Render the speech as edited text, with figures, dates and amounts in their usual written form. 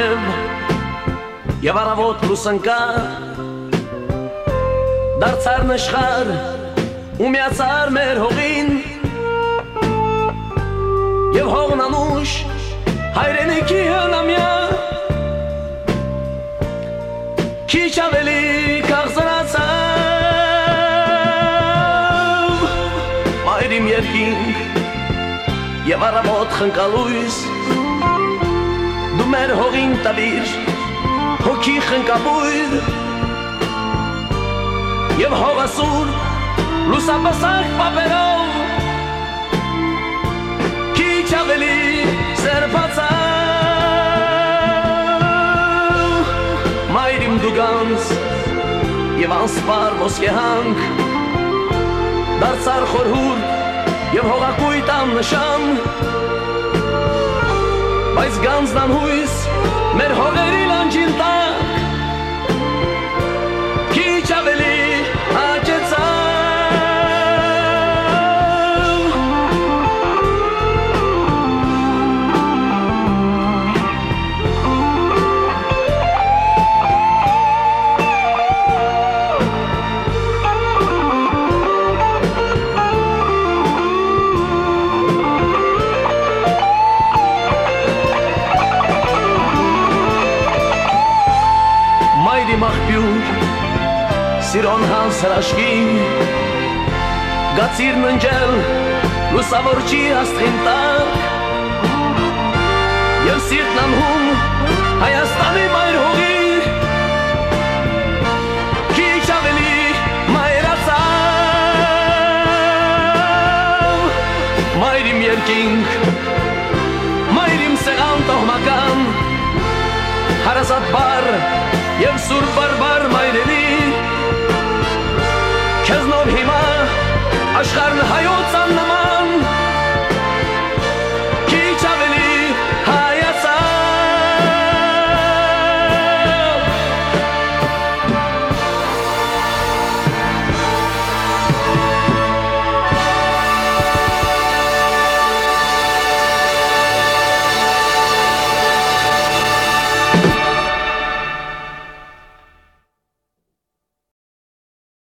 արև և առավոտ լուսնկար դարձար նշխար ու միացար մեր հողին և հողն անուշ հայրենիքի հնամյա քիչ ավելի քաղցրացավ մայրիմ երկինք և առավոտ խնկալույս դու մեր հողին տվիր հոգի խնկաբույր և հողասուր լուսապսակ պապերով քիչ ավելի սերբացավ մայրիմ դուգանց և անսպար ոսկեհանք դարձար խորհուր և հողակույտ աննշան բայց գանձն անհույս մեր հողերի լանջին տակ քիչ ավելի աճեցավ Սիրոն հանց հրաշքի գացիրն ընջել լուսավորչի աստղին տակ և սիրտն անհում Հայաստանի մայր հողի քիչ ավելի մայրացավ մայրիմ երկինք մայրիմ սեղան տոհմական հարազատ բար և սուրբ բարբար մայրենի Քեզնով հիմա աշխարհն հայոց աննման